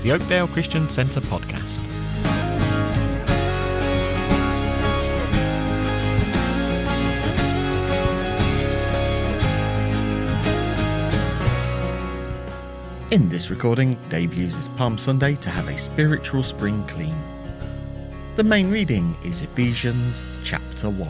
the Oakdale Christian Centre podcast. In this recording, Dave uses Palm Sunday to have a spiritual spring clean. The main reading is Ephesians chapter 1.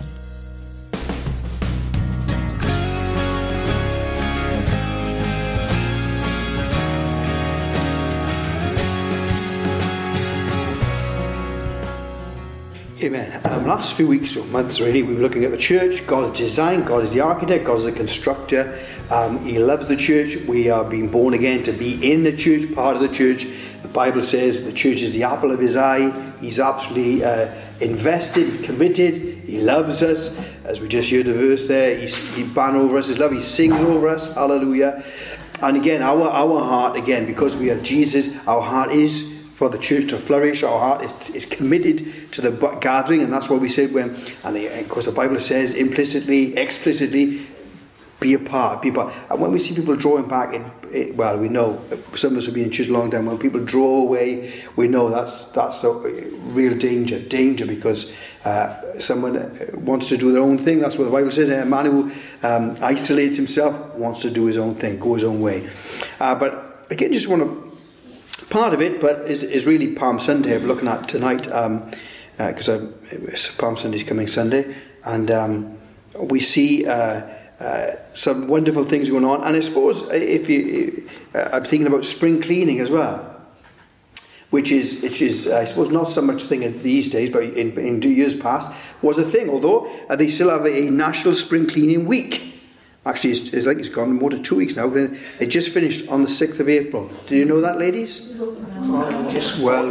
Amen. Last few weeks or months really, we were looking at the church, God's design. God is the architect, God is the constructor. He loves the church. We are being born again to be in the church, part of the church. The Bible says the church is the apple of his eye. He's absolutely invested, committed. He loves us. As we just heard the verse there, he ban over us his love. He sings over us. Hallelujah. And again, our heart, again, because we have Jesus, our heart is for the church to flourish. Our heart is committed to the gathering, and that's what we said when, and of course the Bible says implicitly, explicitly, be a part. And when we see people drawing back, well, we know, some of us have been in church a long time, when people draw away, we know that's a real danger because someone wants to do their own thing. That's what the Bible says. A man who isolates himself wants to do his own thing, go his own way. But again, just want to, part of it, but is really Palm Sunday we're looking at tonight, because Palm Sunday is coming Sunday, and we see some wonderful things going on. And I suppose I'm thinking about spring cleaning as well, which is I suppose not so much thing these days, but in years past was a thing. Although they still have a national spring cleaning week. Actually, it's like it's gone more than 2 weeks now. It just finished on the 6th of April. Do you know that, ladies? No. Just well.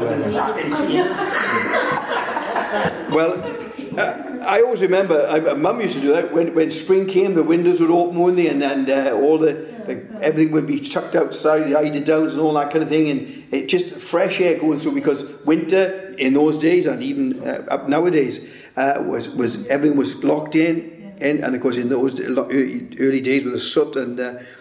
I always remember, Mum used to do that. When spring came, the windows would open, wouldn't they? And all everything would be chucked outside, the eider downs and all that kind of thing. And it just fresh air going through, because winter in those days, and even up nowadays, was everything was locked in. And of course, in those early days with the soot and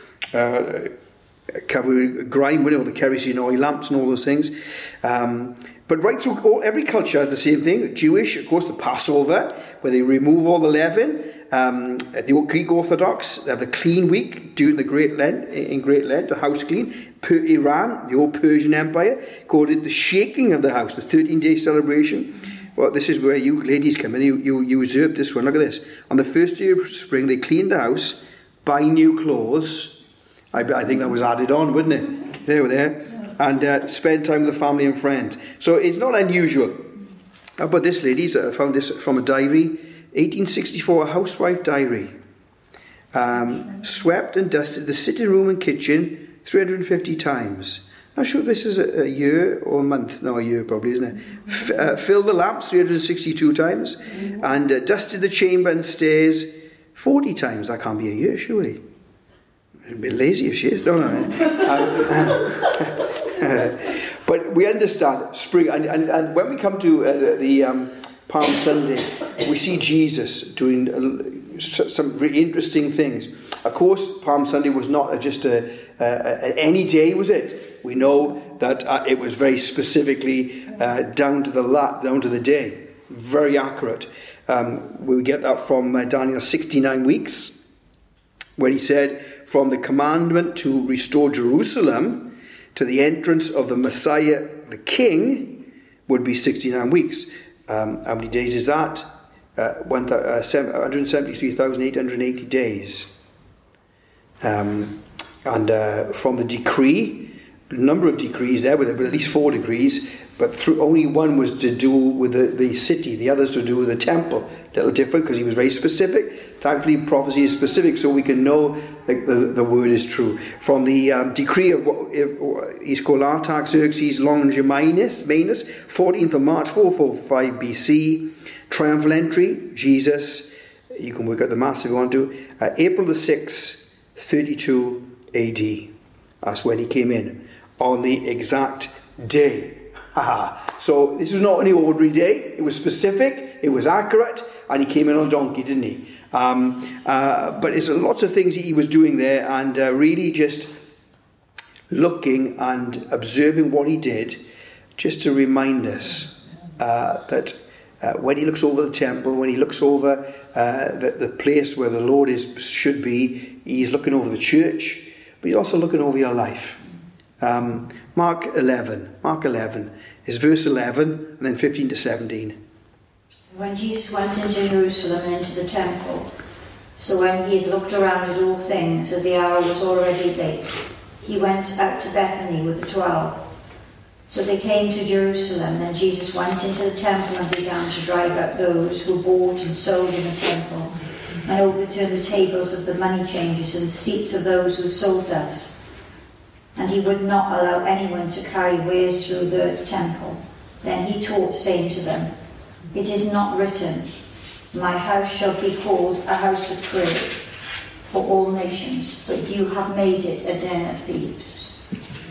grime, the kerosene oil lamps and all those things. But right through every culture has the same thing. Jewish, of course, the Passover, where they remove all the leaven. The Greek Orthodox, they have the clean week during the Great Lent, the house clean. Iran, the old Persian Empire, called it the shaking of the house, the 13-day celebration. Well, this is where you ladies come in. You usurp this one. Look at this. On the first day of spring, they cleaned the house, buy new clothes. I think that was added on, wouldn't it? There. And spend time with the family and friends. So it's not unusual. But this, ladies, I found this from a diary, 1864, a housewife diary. Swept and dusted the sitting room and kitchen 350 times. Not sure if this is a year or a month. No, a year probably, isn't it? Filled the lamps 362 times. And dusted the chamber and stairs 40 times. That can't be a year, surely. A bit lazy if she is. No. But we understand spring. And when we come to the Palm Sunday, we see Jesus doing some really interesting things. Of course, Palm Sunday was not just any day, was it? We know that it was very specifically down to the day, very accurate. We get that from Daniel 69 weeks, where he said, from the commandment to restore Jerusalem to the entrance of the Messiah, the King, would be 69 weeks. How many days is that? 173,880 days. And from the decree, number of decrees there, but at least 4 decrees, but only one was to do with the city, the others to do with the temple. A little different, because he was very specific. Thankfully, prophecy is specific, so we can know that the word is true. From the decree of he's called Artaxerxes Longimanus, 14th of March 445 BC, triumphal entry, Jesus, you can work out the maths if you want to, April the 6th, 32 AD. That's when he came in, on the exact day. So this was not any ordinary day. It was specific, it was accurate, and he came in on a donkey, didn't he? But there's lots of things he was doing there, and really just looking and observing what he did, just to remind us that when he looks over the temple, when he looks over the place where the Lord should be, he's looking over the church, but he's also looking over your life. Mark 11 is verse 11 and then 15 to 17. When Jesus went into Jerusalem and into the temple, so when he had looked around at all things, as the hour was already late, he went out to Bethany with the 12. So they came to Jerusalem. Then Jesus went into the temple and began to drive out those who bought and sold in the temple, and overturned the tables of the money changers and the seats of those who sold doves. And he would not allow anyone to carry wares through the temple. Then he taught, saying to them, "It is not written, 'My house shall be called a house of prayer for all nations,' but you have made it a den of thieves."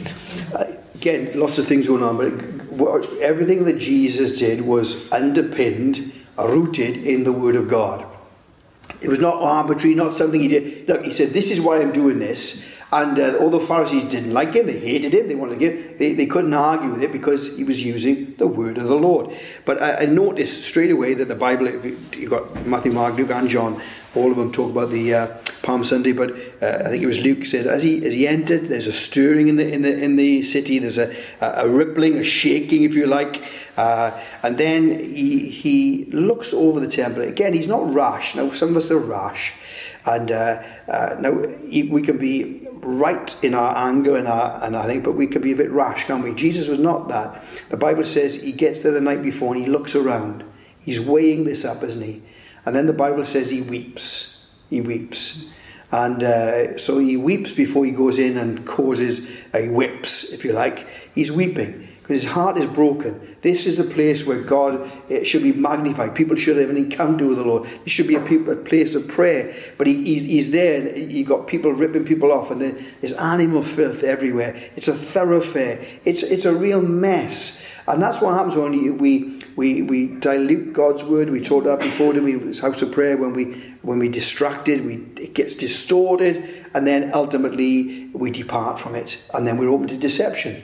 Again, lots of things going on, but everything that Jesus did was underpinned, rooted in the Word of God. It was not arbitrary, not something he did. Look, he said, "This is why I'm doing this." And all the Pharisees didn't like him, they hated him, they wanted to get, they couldn't argue with it because he was using the word of the Lord. But I noticed straight away that the Bible, you've got Matthew, Mark, Luke and John, all of them talk about the Palm Sunday, but I think it was Luke said, as he entered, there's a stirring in the city, there's a rippling, a shaking, if you like, and then he looks over the temple. Again, he's not rash. Now, some of us are rash, and now we can be right in our anger and I think, but we can be a bit rash, can't we? Jesus was not that. The Bible says he gets there the night before and he looks around. He's weighing this up, isn't he? And then the Bible says he weeps. He weeps. And so he weeps before he goes in and causes, he whips, if you like. He's weeping because his heart is broken. This is a place where God should be magnified. People should have an encounter with the Lord. This should be a place of prayer. But he's there, and you've got people ripping people off, and there's animal filth everywhere. It's a thoroughfare. It's a real mess. And that's what happens when we dilute God's word. We talked about before, didn't we? This house of prayer, when we distracted, it gets distorted, and then ultimately we depart from it, and then we're open to deception.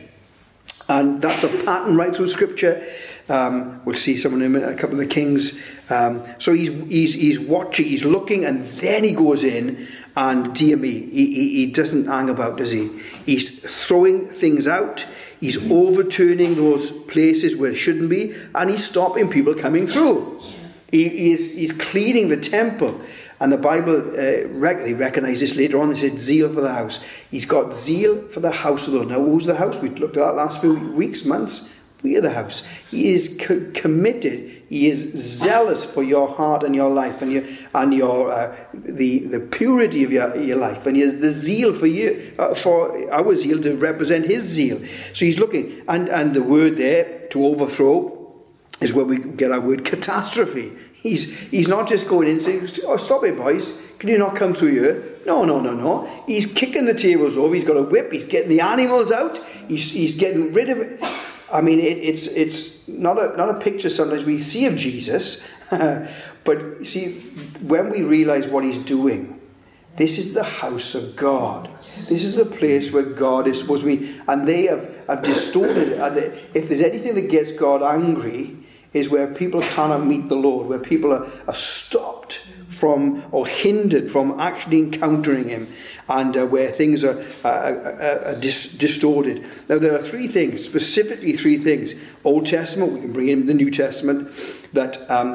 And that's a pattern right through Scripture. We'll see someone in a couple of the kings. So he's watching, he's looking, and then he goes in, and dear me, he doesn't hang about, does he? He's throwing things out. He's overturning those places where it shouldn't be, and he's stopping people coming through. He's cleaning the temple. And the Bible recognised this later on. They said zeal for the house. He's got zeal for the house of the Lord. Now, who's the house? We looked at that last few weeks, months. We are the house. He is committed. He is zealous for your heart and your life, and the purity of your life, and he has the zeal for you, for our zeal to represent his zeal. So he's looking, and the word there, to overthrow, is where we get our word catastrophe. He's not just going in and saying, "Oh, stop it, boys. Can you not come through here?" No. He's kicking the tables over. He's got a whip. He's getting the animals out. He's getting rid of it. I mean, it's not a picture sometimes we see of Jesus, but you see, when we realise what he's doing, this is the house of God. This is the place where God is supposed to be, and they have distorted. If there's anything that gets God angry, is where people cannot meet the Lord, where people are stopped from or hindered from actually encountering him, and where things are distorted. Now, there are specifically three things. Old Testament, we can bring in the New Testament, that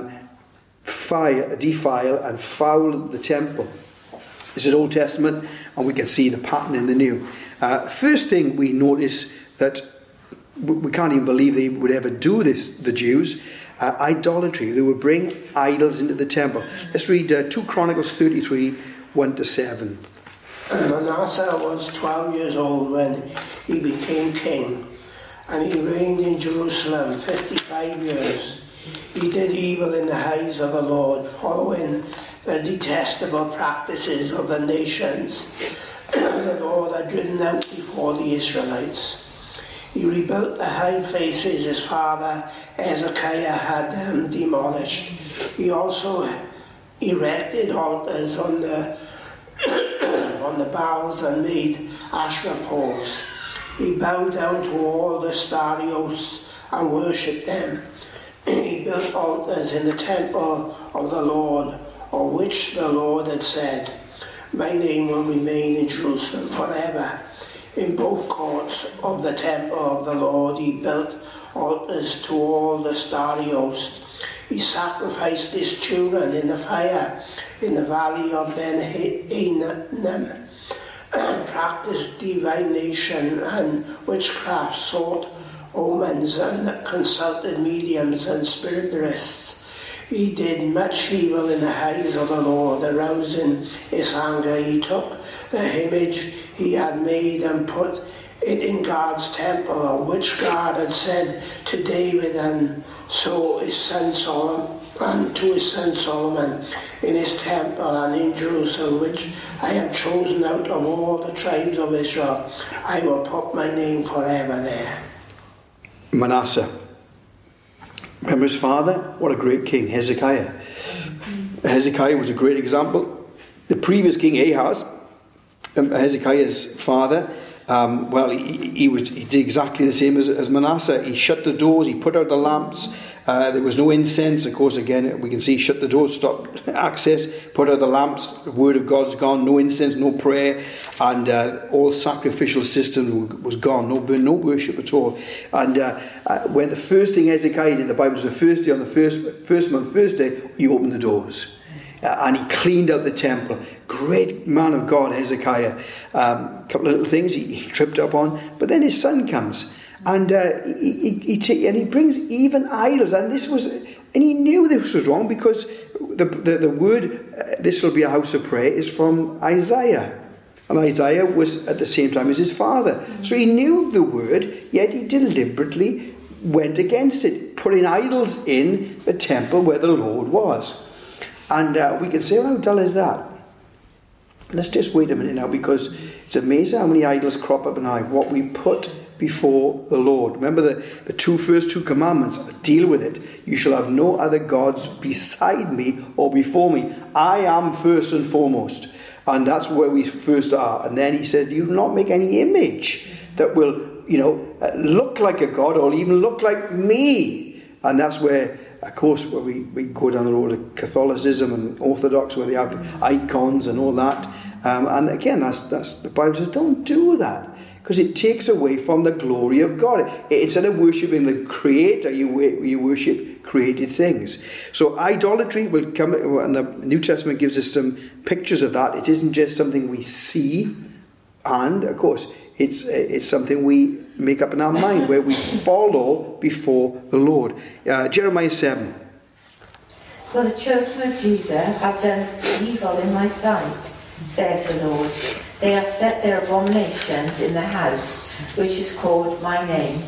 defile and foul the temple. This is Old Testament, and we can see the pattern in the New. First thing we notice that we can't even believe they would ever do this, the Jews. Idolatry. They would bring idols into the temple. Let's read 2 Chronicles 33, 1-7. Manasseh was 12 years old when he became king, and he reigned in Jerusalem 55 years. He did evil in the eyes of the Lord, following the detestable practices of the nations the Lord had driven out before the Israelites. He rebuilt the high places his father Hezekiah had demolished. He also erected altars on the boughs and made Asherah poles. He bowed down to all the starios and worshipped them. He built altars in the temple of the Lord, of which the Lord had said, "My name will remain in Jerusalem forever." In both courts of the temple of the Lord he built altars to all the starios. He sacrificed his children in the fire in the valley of Ben-Hinnom, and practiced divination and witchcraft, sought omens and consulted mediums and spiritists. He did much evil in the eyes of the Lord. Arousing his anger, he took the image he had made and put it in God's temple, which God had said to David and so his son Solomon, and to his son Solomon, in his temple and in Jerusalem, which I have chosen out of all the tribes of Israel. I will put my name forever there. Manasseh. Remember his father? What a great king, Hezekiah. Hezekiah was a great example. The previous king, Ahaz, Hezekiah's father, he did exactly the same as Manasseh. He shut the doors, he put out the lamps. There was no incense. Of course, again, we can see shut the doors, stop access, put out the lamps. The word of God's gone. No incense, no prayer, and all sacrificial system was gone. No worship at all. And when the first thing Hezekiah did, the Bible says the first day on the first month, first day, he opened the doors. And he cleaned out the temple. Great man of God, Hezekiah. A couple of little things he tripped up on. But then his son comes. And he brings even idols. And he knew this was wrong, because the word, this will be a house of prayer, is from Isaiah. And Isaiah was at the same time as his father. So he knew the word, yet he deliberately went against it, putting idols in the temple where the Lord was. And we can say, well, how dull is that? Let's just wait a minute now, because it's amazing how many idols crop up in our life. What we put before the Lord. Remember the first two commandments. Deal with it. You shall have no other gods beside me or before me. I am first and foremost. And that's where we first are. And then he said, you will not make any image that will, look like a god or even look like me. And that's where, of course, where we go down the road of Catholicism and Orthodox, where they have icons and all that. And again, that's the Bible says, don't do that, because it takes away from the glory of God. Instead of worshipping the Creator, you worship created things. So idolatry will come, and the New Testament gives us some pictures of that. It isn't just something we see, and of course, it's something we make up in our mind, where we follow before the Lord. Jeremiah 7. For the children of Judah have done evil in my sight, saith the Lord. They have set their abominations in the house, which is called by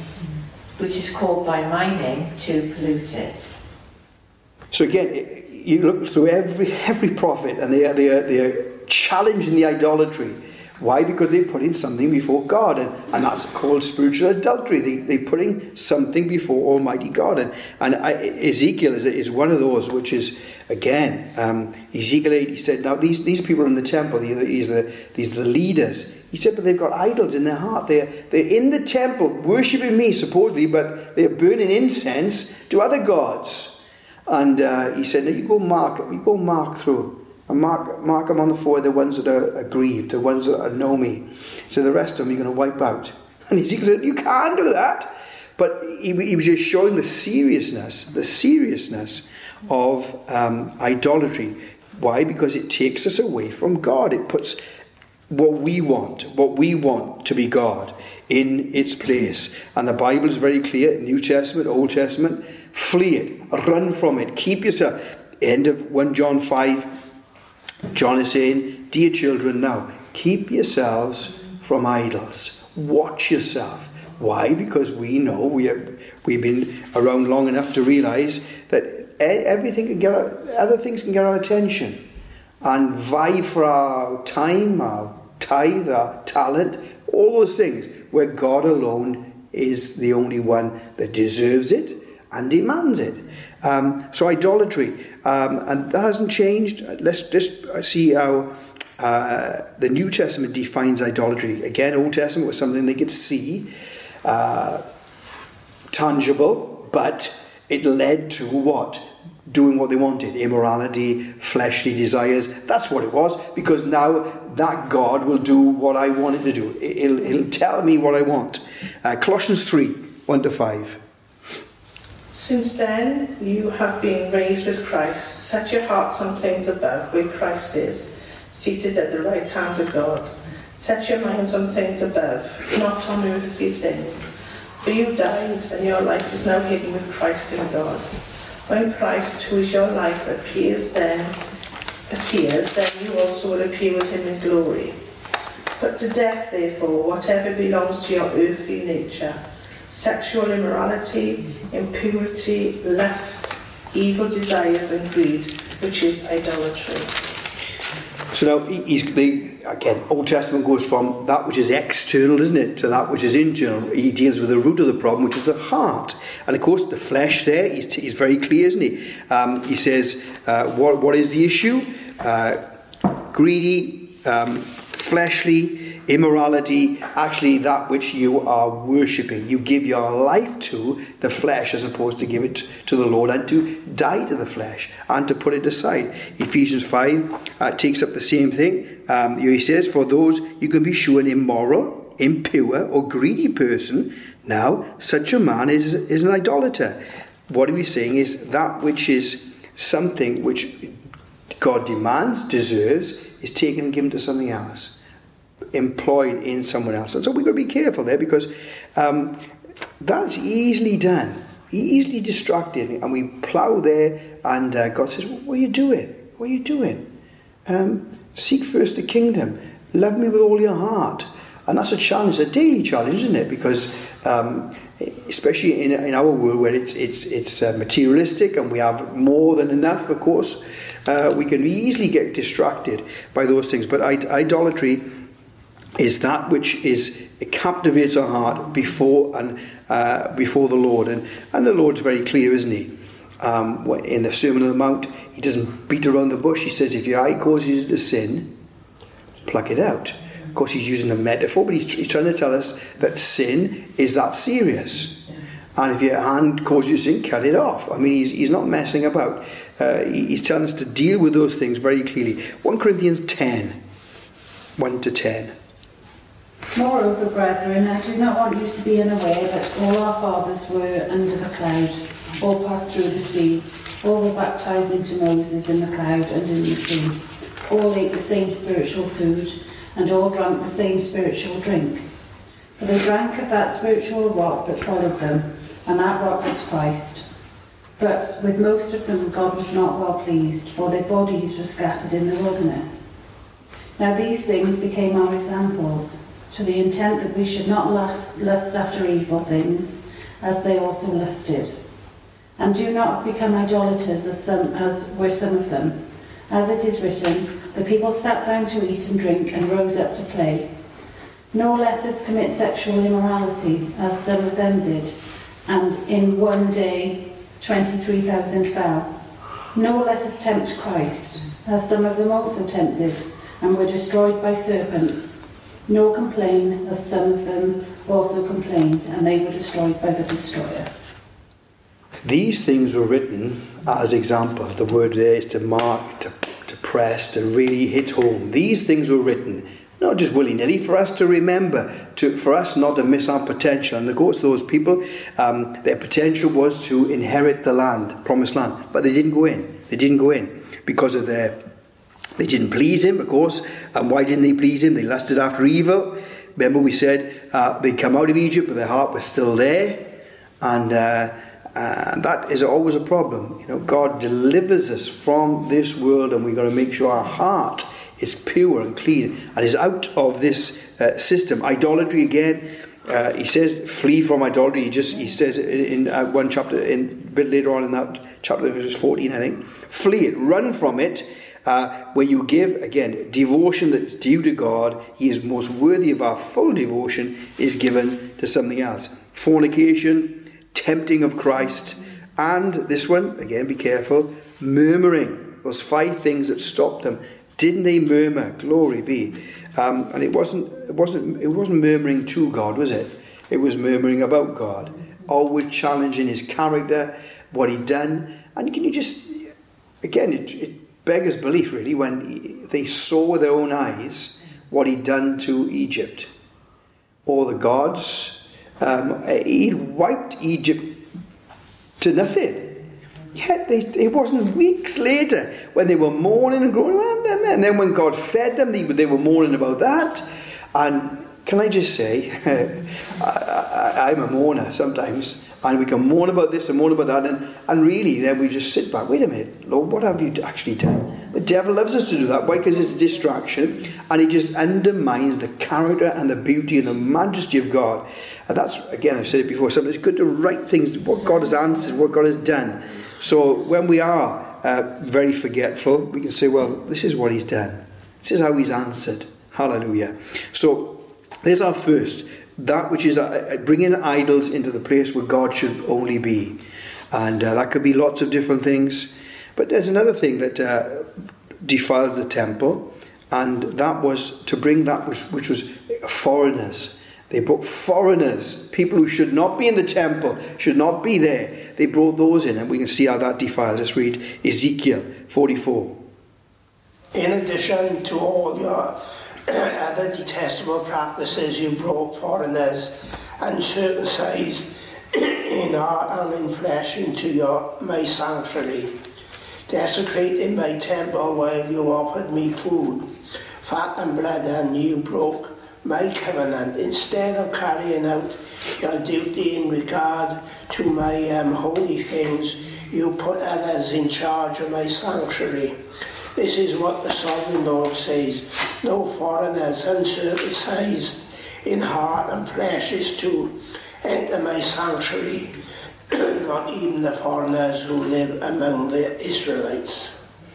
my name, to pollute it. So again, you look through every prophet, and they are challenging the idolatry. Why? Because they're putting something before God, and that's called spiritual adultery. They're putting something before Almighty God, and Ezekiel is one of those, which is, again, Ezekiel 8, he said, now these people in the temple, these are the leaders. He said, but they've got idols in their heart. They're in the temple worshipping me, supposedly, but they're burning incense to other gods. And he said, now you go mark through. And mark them on the forehead, the ones that are aggrieved, the ones that know me. So the rest of them you're going to wipe out. And Ezekiel said, you can't do that. But he was just showing the seriousness of idolatry. Why? Because it takes us away from God. It puts what we want to be God, in its place. And the Bible is very clear, New Testament, Old Testament, flee it, run from it, keep yourself. End of 1 John 5, John is saying, dear children, now, keep yourselves from idols. Watch yourself. Why? Because we know, we've been around long enough to realise that other things can get our attention and vie for our time, our tithe, our talent, all those things, where God alone is the only one that deserves it and demands it. So idolatry, and that hasn't changed. Let's just see how the New Testament defines idolatry. Again, Old Testament was something they could see, tangible, but it led to what? Doing what they wanted. Immorality, fleshly desires. That's what it was, because now that God will do what I want it to do. He'll tell me what I want. Colossians 3, 1-5. Since then you have been raised with Christ. Set your hearts on things above, where Christ is, seated at the right hand of God. Set your minds on things above, not on earthly things. For you died, and your life is now hidden with Christ in God. When Christ, who is your life, appears, then you also will appear with him in glory. Put to death, therefore, whatever belongs to your earthly nature: sexual immorality, impurity, lust, evil desires, and greed, which is idolatry. So now, again, Old Testament goes from that which is external, isn't it, to that which is internal. He deals with the root of the problem, which is the heart. And of course, the flesh there, he's very clear, isn't he? He says, what is the issue? Greedy, fleshly, immorality, actually that which you are worshipping. You give your life to the flesh as opposed to give it to the Lord, and to die to the flesh and to put it aside. Ephesians 5 takes up the same thing. He says, for those you can be sure an immoral, impure or greedy person, now such a man is an idolater. What are we saying is that which is something which God demands, deserves, is taken and given to something else, employed in someone else. And so we've got to be careful there, because that's easily done, easily distracted, and we plough there, and God says, what are you doing? What are you doing? Seek first the kingdom. Love me with all your heart. And that's a challenge, a daily challenge, isn't it? Because especially in our world where it's materialistic and we have more than enough, of course, we can easily get distracted by those things. But idolatry is that which it captivates our heart before the Lord. And the Lord's very clear, isn't he? In the Sermon on the Mount, he doesn't beat around the bush. He says, if your eye causes you to sin, pluck it out. Of course, he's using a metaphor, but he's trying to tell us that sin is that serious. And if your hand causes you sin, cut it off. I mean, he's not messing about. He's telling us to deal with those things very clearly. 1 Corinthians 10, 1-10. Moreover, brethren, I do not want you to be unaware that all our fathers were under the cloud, all passed through the sea, all were baptized into Moses in the cloud and in the sea, all ate the same spiritual food, and all drank the same spiritual drink. For they drank of that spiritual rock that followed them, and that rock was Christ. But with most of them God was not well pleased, for their bodies were scattered in the wilderness. Now these things became our examples, to the intent that we should not lust after evil things, as they also lusted. And do not become idolaters, as were some of them. As it is written, the people sat down to eat and drink and rose up to play. Nor let us commit sexual immorality, as some of them did, and in one day 23,000 fell. Nor let us tempt Christ, as some of them also tempted, and were destroyed by serpents. Nor complain, as some of them also complained, and they were destroyed by the destroyer. These things were written as examples. The word there is to mark, to press, to really hit home. These things were written, not just willy-nilly, for us to remember, for us not to miss our potential. And of course, those people, their potential was to inherit the land, promised land, but they didn't go in. They didn't go in because of they didn't please him, of course. And why didn't they please him? They lusted after evil. Remember, we said they'd come out of Egypt, but their heart was still there, and that is always a problem. You know, God delivers us from this world, and we've got to make sure our heart is pure and clean and is out of this system. Idolatry, again, he says, flee from idolatry. He says in one chapter, a bit later on in that chapter, verse 14, I think. Flee it, run from it. Where you give, again, devotion that's due to God, he is most worthy of our full devotion, is given to something else. Fornication, tempting of Christ, and this one, again, be careful, murmuring. Those 5 things that stop them Didn't they murmur? Glory be. And it wasn't murmuring to God, was it? It was murmuring about God, always challenging his character, what he'd done. And can you just, again, it beggars belief really when they saw with their own eyes what he'd done to Egypt. All the gods, he'd wiped Egypt to nothing. Yet it wasn't weeks later when they were mourning and groaning, and then when God fed them, they were mourning about that. And can I just say, I'm a mourner sometimes, and we can mourn about this and mourn about that, and really then we just sit back. Wait a minute, Lord, what have you actually done? The devil loves us to do that. Why? Because it's a distraction, and it just undermines the character and the beauty and the majesty of God. And that's, again, I've said it before, sometimes it's good to write things, what God has answered, what God has done. So when we are very forgetful, we can say, well, this is what he's done. This is how he's answered. Hallelujah. So there's our first. That which is bringing idols into the place where God should only be. And that could be lots of different things. But there's another thing that defiles the temple. And that was to bring that which was foreigners. They brought foreigners, people who should not be in the temple, should not be there. They brought those in, and we can see how that defiles. Let's read Ezekiel 44. In addition to all your other detestable practices, you brought foreigners uncircumcised in heart and in flesh into my sanctuary, desecrating my temple while you offered me food, fat and blood, and you broke my covenant. Instead of carrying out your duty in regard to my holy things, you put others in charge of my sanctuary. This is what the sovereign Lord says: no foreigners uncircumcised in heart and flesh is to enter my sanctuary, not even the foreigners who live among the Israelites.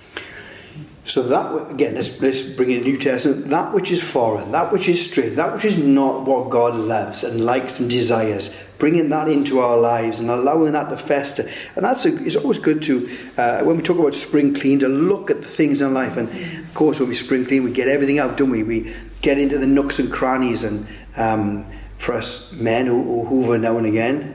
So that, again, let's bring in the New Testament. That which is foreign, that which is strange, that which is not what God loves and likes and desires, bringing that into our lives and allowing that to fester. And it's always good to, when we talk about spring clean, to look at the things in life. And of course, when we spring clean, we get everything out, don't we? We get into the nooks and crannies. And for us men who hoover now and again,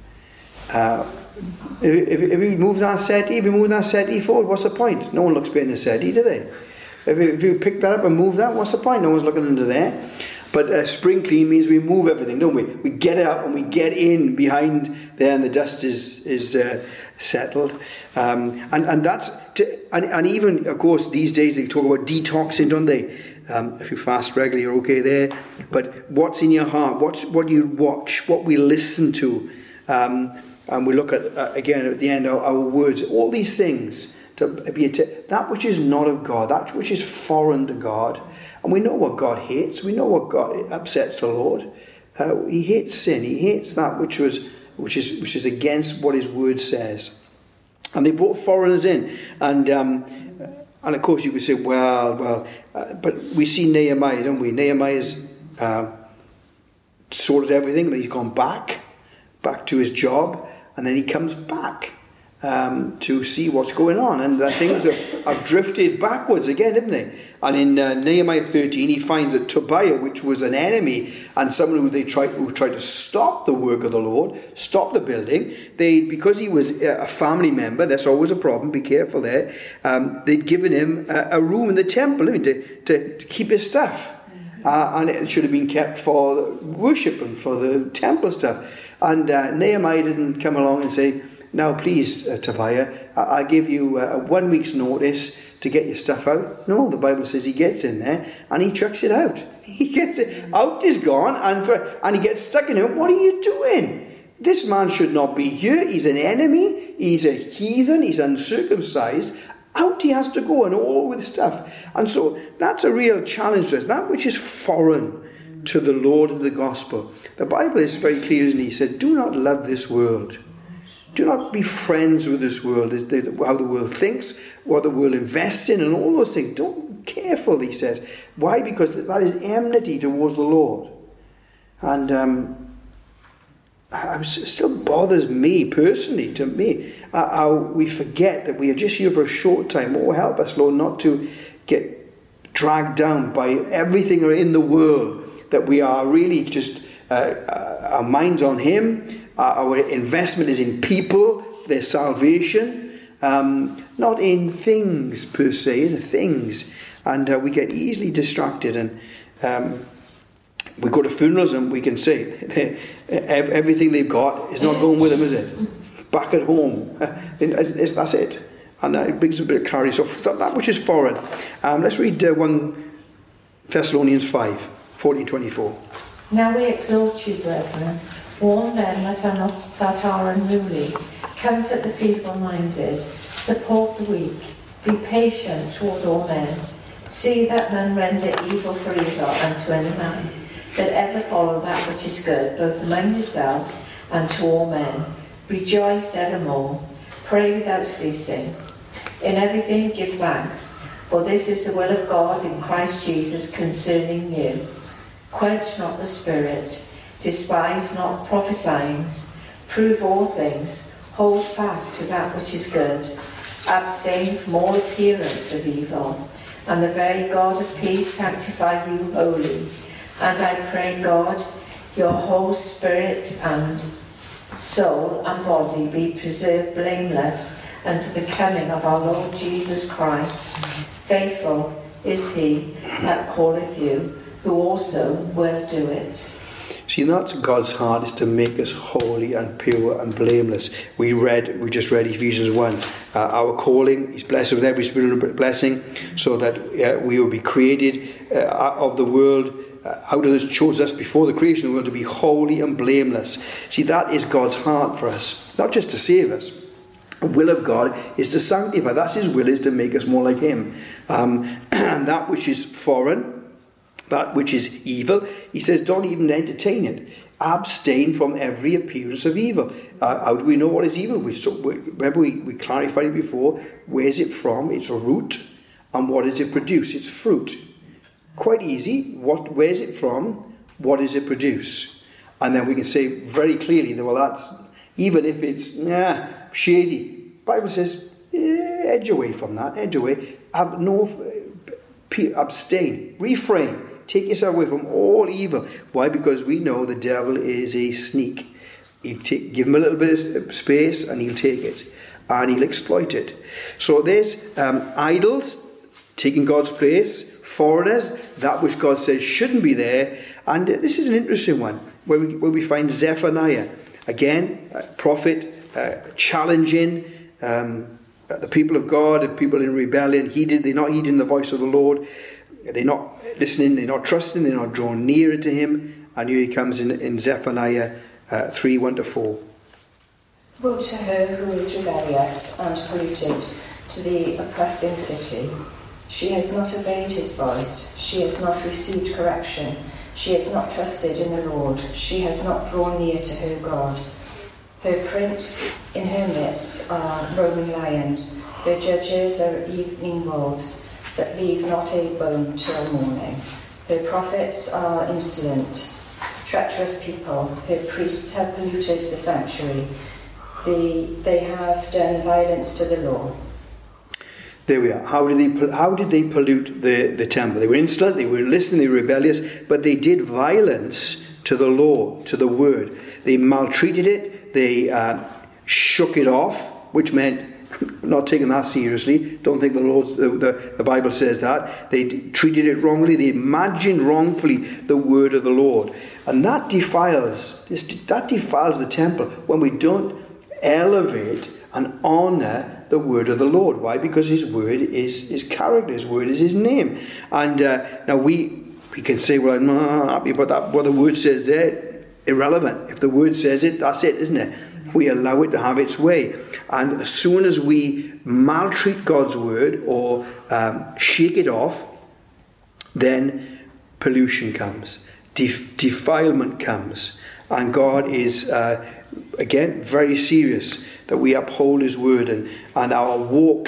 if you move that settee forward, what's the point? No one looks behind the settee, do they? If you pick that up and move that, what's the point? No one's looking under there. But spring clean means we move everything, don't we? We get it up and we get in behind there, and the dust is settled. And that's and even, of course, these days they talk about detoxing, don't they? If you fast regularly, you're okay there. But what's in your heart? What you watch? What we listen to? And we look at, again, at the end, our words, all these things, to be that which is not of God, that which is foreign to God. And we know what God hates. We know what God upsets the Lord. He hates sin. He hates that which is against what his word says. And they brought foreigners in. And of course you could say, but we see Nehemiah, don't we? Nehemiah's sorted everything. He's gone back to his job. And then he comes back to see what's going on. And things have drifted backwards again, haven't they? And in Nehemiah 13, he finds that Tobiah, which was an enemy and someone who tried to stop the work of the Lord, stop the building, because he was a family member, that's always a problem, be careful there, they'd given him a room in the temple to keep his stuff. And it should have been kept for worship and for the temple stuff. And Nehemiah didn't come along and say, now please, Tobiah, I'll give you 1 week's notice to get your stuff out. No, the Bible says he gets in there and he chucks it out. He gets it out, is gone, and he gets stuck in it. What are you doing? This man should not be here. He's an enemy. He's a heathen. He's uncircumcised. Out he has to go, and all with stuff. And so that's a real challenge to us. That which is foreign to the Lord and the gospel. The Bible is very clear, isn't it? He said, do not love this world. Do not be friends with this world, how the world thinks, what the world invests in, and all those things. Don't be careful, he says. Why? Because that is enmity towards the Lord. And it still bothers me personally, how we forget that we are just here for a short time. Oh, help us, Lord, not to get dragged down by everything in the world, that we are really just, our mind's on him, our investment is in people, their salvation, not in things per se, things. And we get easily distracted, and we go to funerals and we can say everything they've got is not going with them, is it? Back at home, that's it. And it brings a bit of clarity. So that which is foreign. Let's read 1 Thessalonians 5, 14-24. Now we exhort you, brethren, warn them that are unruly, comfort the feeble-minded, support the weak, be patient toward all men. See that none render evil for evil unto any man, but ever follow that which is good, both among yourselves and to all men. Rejoice evermore, pray without ceasing. In everything give thanks, for this is the will of God in Christ Jesus concerning you. Quench not the spirit, despise not prophesying, prove all things, hold fast to that which is good, abstain from all appearance of evil, and the very God of peace sanctify you wholly. And I pray God, your whole spirit and soul and body be preserved blameless unto the coming of our Lord Jesus Christ. Faithful is he that calleth you, who also will do it. See, that's God's heart, is to make us holy and pure and blameless. We just read Ephesians 1. Our calling, he's blessed with every spiritual blessing, so that we will be created of the world, out of this, chose us before the creation of the world to be holy and blameless. See, that is God's heart for us, not just to save us. The will of God is to sanctify. That's his will, is to make us more like him. And that which is foreign, that which is evil, he says, don't even entertain it. Abstain from every appearance of evil. How do we know what is evil? Remember we clarified it before. Where is it from? It's a root. And what does it produce? It's fruit. Quite easy. Where is it from? What does it produce? And then we can say very clearly that, well, that's, even if it's shady, the Bible says, edge away from that, edge away. Abstain, refrain. Take yourself away from all evil. Why? Because we know the devil is a sneak. Give him a little bit of space and he'll take it. And he'll exploit it. So there's idols, taking God's place. Foreigners, that which God says shouldn't be there. And this is an interesting one, where we find Zephaniah. Again, prophet, challenging the people of God, the people in rebellion. They're not heeding the voice of the Lord. They're not listening, they're not trusting, they're not drawn nearer to him. And here he comes in Zephaniah 3, 1-4. Woe to her who is rebellious and polluted, to the oppressing city. She has not obeyed his voice, she has not received correction, she has not trusted in the Lord, she has not drawn near to her God. Her prince in her midst are roaming lions, her judges are evening wolves, that leave not a bone till morning. Her prophets are insolent, treacherous people. Her priests have polluted the sanctuary. They have done violence to the law. There we are. How did they pollute the temple? They were insolent, they were listening, they were rebellious, but they did violence to the law, to the word. They maltreated it, they shook it off, which meant not taking that seriously. Don't think the Bible says that. They treated it wrongly. They imagined wrongfully the word of the Lord, and that defiles the temple when we don't elevate and honour the word of the Lord. Why? Because his word is his character. His word is his name. And now we can say, well, I'm not happy about that. What the word says there, irrelevant. If the word says it, that's it, isn't it? We allow it to have its way. And as soon as we maltreat God's word or shake it off, then pollution comes, defilement comes. And God is, again, very serious that we uphold his word, and our walk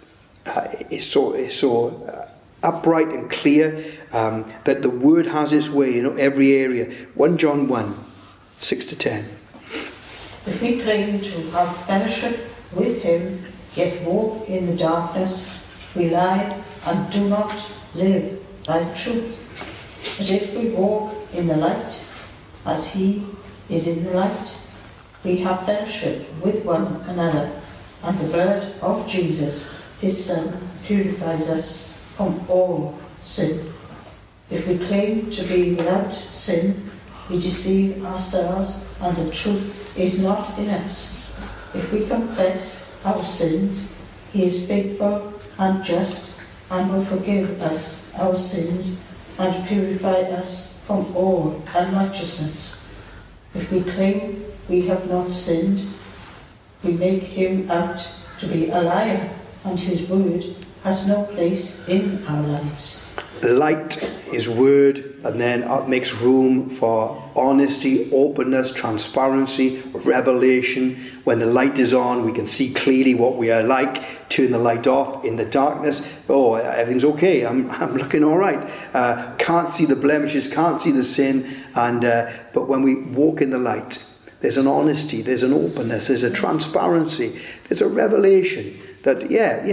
is so upright and clear, that the word has its way in every area. 1 John 1, 6-10. If we claim to have fellowship with him, yet walk in the darkness, we lie and do not live by the truth. But if we walk in the light, as he is in the light, we have fellowship with one another, and the blood of Jesus, his Son, purifies us from all sin. If we claim to be without sin, we deceive ourselves, and the truth is not in us. If we confess our sins, he is faithful and just, and will forgive us our sins and purify us from all unrighteousness. If we claim we have not sinned, we make him out to be a liar, and his word has no place in our lives. Light is word, and then it makes room for honesty, openness, transparency, revelation. When the light is on, we can see clearly what we are like. Turn the light off in the darkness. Oh, everything's okay. I'm looking all right. Can't see the blemishes, can't see the sin. But when we walk in the light, there's an honesty, there's an openness, there's a transparency, there's a revelation that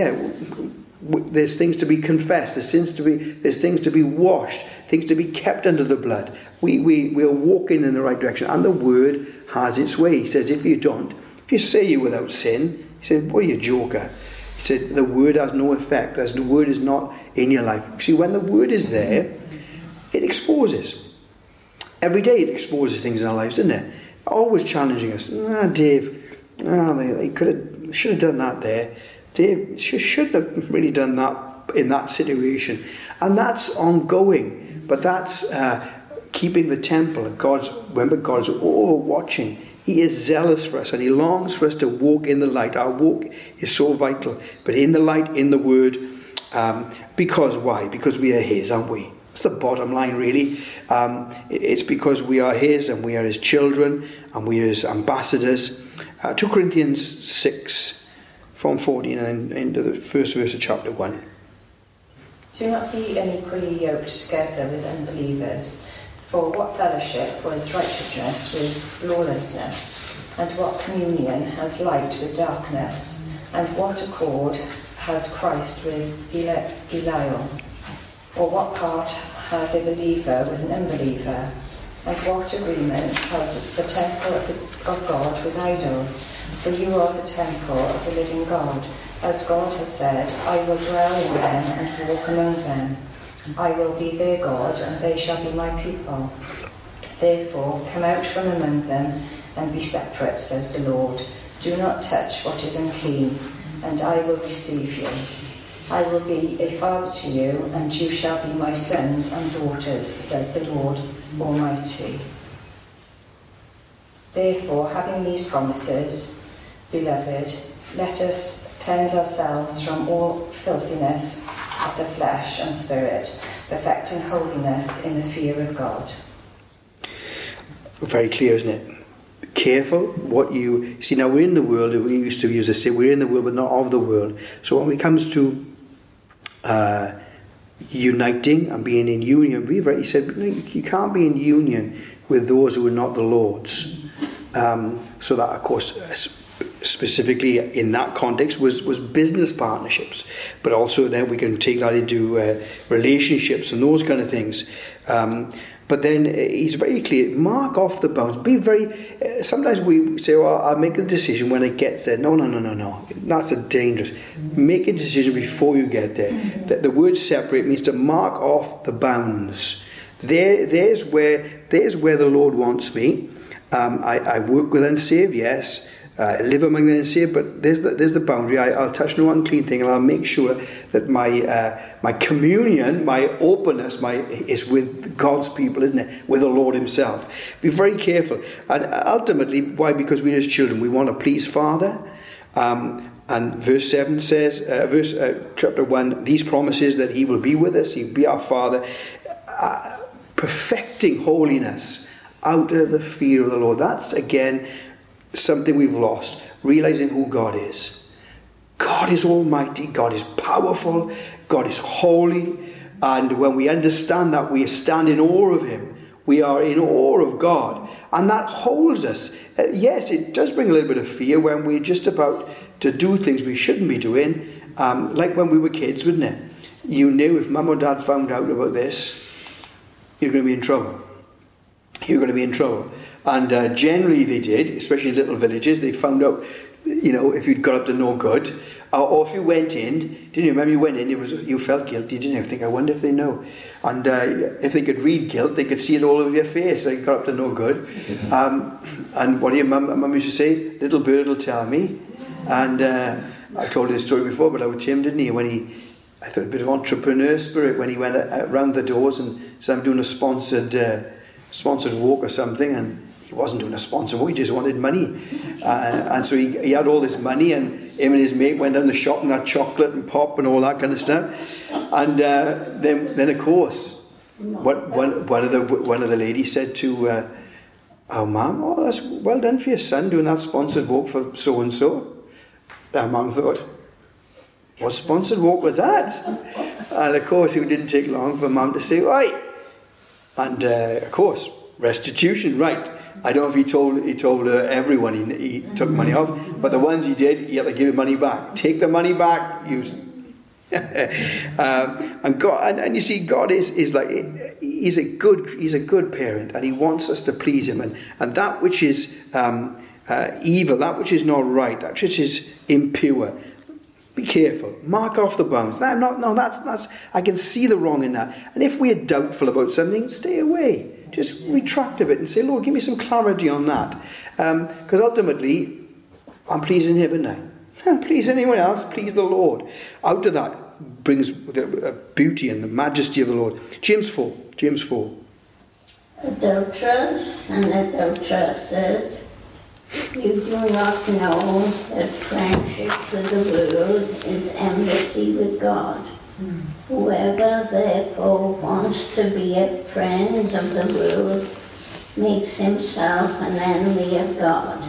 there's things to be confessed, there's things to be washed, things to be kept under the blood. We are walking in the right direction, and the word has its way. He says, if you say you're without sin, he said, boy, you're a joker. He said, the word has no effect, as the word is not in your life. See, when the word is there, it exposes. Every day it exposes things in our lives, doesn't it? Always challenging us. Dave, they should have done that there. Dave should have really done that in that situation. And that's ongoing. But that's keeping the temple. Remember, God's over watching. He is zealous for us, and he longs for us to walk in the light. Our walk is so vital. But in the light, in the word, because why? Because we are his, aren't we? That's the bottom line, really. It's because we are his, and we are his children, and we are his ambassadors. 2 Corinthians 6, from 14 and into the first verse of chapter 1. Do not be unequally yoked together with unbelievers. For what fellowship was righteousness with lawlessness? And what communion has light with darkness? And what accord has Christ with Belial? Or what part has a believer with an unbeliever? And what agreement has the temple of God with idols? For you are the temple of the living God. As God has said, I will dwell in them and walk among them. I will be their God, and they shall be my people. Therefore, come out from among them and be separate, says the Lord. Do not touch what is unclean, and I will receive you. I will be a father to you, and you shall be my sons and daughters, says the Lord Almighty. Therefore, having these promises, beloved, let us cleanse ourselves from all filthiness of the flesh and spirit, perfecting holiness in the fear of God. Very clear, isn't it? Careful what you see. Now, we're in the world. We used to use this say, we're in the world but not of the world. So when it comes to uniting and being in union, he said you can't be in union with those who are not the Lord's. So that, of course, specifically in that context was business partnerships, but also then we can take that into relationships and those kind of things. But then he's very clear, mark off the bounds. Be very, sometimes we say, well, I'll make a decision when it gets there. No. That's dangerous. Make a decision before you get there. The word separate means to mark off the bounds. There's where the Lord wants me. I work with unsaved, yes. Live among the unsaved, but there's the boundary. I'll touch no unclean thing, and I'll make sure that my communion, my openness, is with God's people, isn't it? With the Lord Himself. Be very careful. And ultimately, why? Because we're His children. We want to please Father. And verse 7 says, chapter 1, these promises that He will be with us, He'll be our Father, perfecting holiness out of the fear of the Lord. That's again something we've lost, realizing who God is. God is almighty, God is powerful, God is holy, and when we understand that, we stand in awe of Him. We are in awe of God, and that holds us. Yes, it does bring a little bit of fear when we're just about to do things we shouldn't be doing, like when we were kids, wouldn't it? you knew if Mum or Dad found out about this, you're going to be in trouble. You're going to be in trouble. And generally they did, especially in little villages. They found out, if you'd got up to no good, or if you went in, didn't you remember you went in, you felt guilty, didn't you? Think, I wonder if they know. And if they could read guilt, they could see it all over your face. They got up to no good. And what do your mum used to say? Little bird will tell me. And I told you this story before, but about Tim, didn't he? I thought a bit of entrepreneur spirit when he went around the doors and said, I'm doing a sponsored walk or something, and he wasn't doing a sponsored walk, he just wanted money. And so he had all this money, and him and his mate went down the shop and had chocolate and pop and all that kind of stuff. And then of course, one of the ladies said to our mum, that's well done for your son doing that sponsored walk for so and so. Our mum thought, what sponsored walk was that? And of course it didn't take long for mum to say, right. And of course, restitution, right. I don't know if he told everyone he took money off, but the ones he did, he had to give the money back. Take the money back, use and God, and you see, God is like, he's a good parent, and he wants us to please him, and that which is evil, that which is not right, that which is impure, be careful. Mark off the bounds. That's I can see the wrong in that. And if we are doubtful about something, stay away. Just retract a bit and say, Lord, give me some clarity on that. Because ultimately, I'm pleasing him, and I don't please anyone else. Please the Lord. Out of that brings the beauty and the majesty of the Lord. James 4. Adulterers and adulteresses, you do not know that friendship with the world is enmity with God. Whoever therefore wants to be a friend of the world makes himself an enemy of God.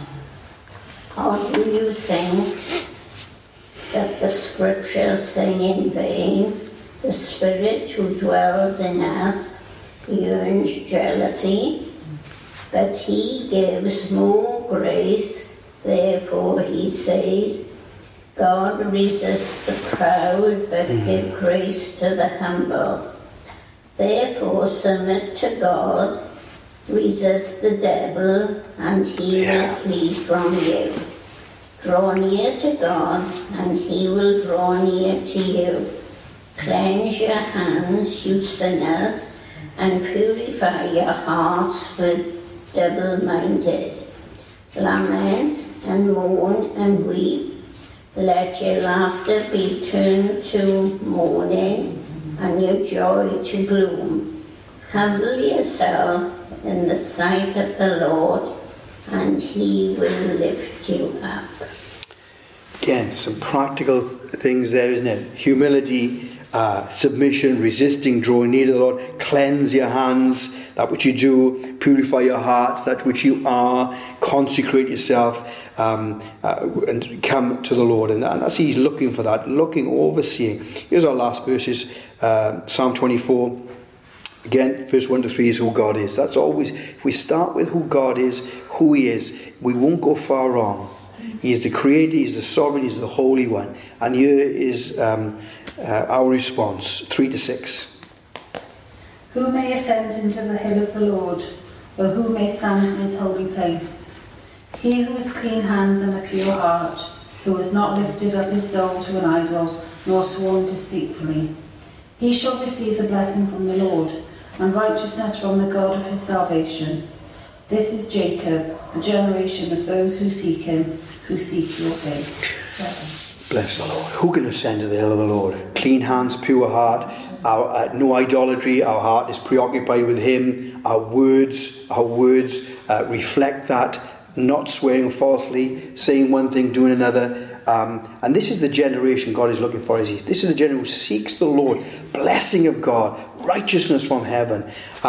Or do you think that the scriptures say in vain, the Spirit who dwells in us yearns jealousy? But he gives more grace, therefore he says, God resists the proud, but give grace to the humble. Therefore submit to God, resist the devil, and he will flee from you. Draw near to God, and he will draw near to you. Cleanse your hands, you sinners, and purify your hearts with double-minded. Lament and mourn and weep. Let your laughter be turned to mourning and your joy to gloom. Humble yourself in the sight of the Lord, and he will lift you up. Again, some practical things there, isn't it? Humility, submission, resisting, drawing near to the Lord. Cleanse your hands, that which you do. Purify your hearts, that which you are. Consecrate yourself. And come to the Lord, and that's he's looking for that, overseeing. Here's our last verses. Psalm 24 again, verse 1 to 3 is who God is. That's always, if we start with who God is, who he is, we won't go far wrong. He is the creator, he's the sovereign, he's the holy one. And here is our response, 3 to 6. Who may ascend into the hill of the Lord, or who may stand in his holy place? He who has clean hands and a pure heart, who has not lifted up his soul to an idol, nor sworn deceitfully. He shall receive the blessing from the Lord, and righteousness from the God of his salvation. This is Jacob, the generation of those who seek him, who seek your face. 7. Bless the Lord. Who can ascend to the hill of the Lord? Clean hands, pure heart, no idolatry. Our heart is preoccupied with him. Our words reflect that. Not swearing falsely, saying one thing, doing another. And this is the generation God is looking for. This is the generation who seeks the Lord, blessing of God, righteousness from heaven.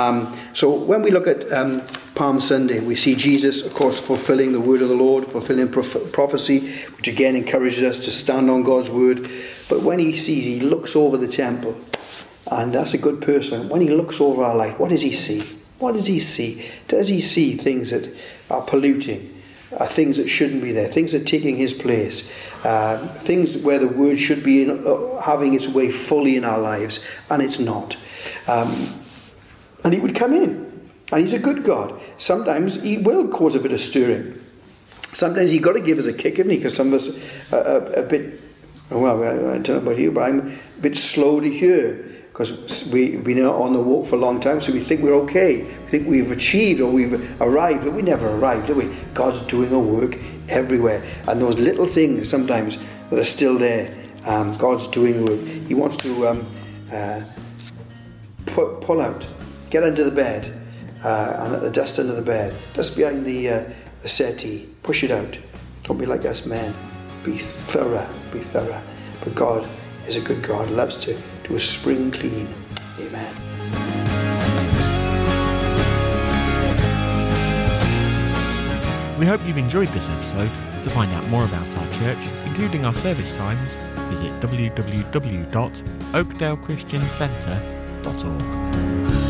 So when we look at Palm Sunday, we see Jesus, of course, fulfilling the word of the Lord, fulfilling prophecy, which again encourages us to stand on God's word. But when he looks over the temple, and that's a good person. When he looks over our life, what does he see? What does he see? Does he see things that are polluting? things that shouldn't be there, things that are taking his place, things where the word should be having its way fully in our lives, and it's not. And he would come in, and he's a good God. Sometimes he will cause a bit of stirring. Sometimes he's got to give us a kick, isn't he? Because some of us are a bit, well, I don't know about you, but I'm a bit slow to hear, because we've been on the walk for a long time, so we think we're okay. We think we've achieved or we've arrived, but we never arrived, do we? God's doing a work everywhere. And those little things sometimes that are still there, God's doing a work. He wants to pull out, get under the bed, and let the dust under the bed, dust behind the settee, push it out. Don't be like us men. Be thorough. But God is a good God, loves to do a spring clean. Amen. We hope you've enjoyed this episode. To find out more about our church, including our service times, visit www.oakdalechristiancentre.org.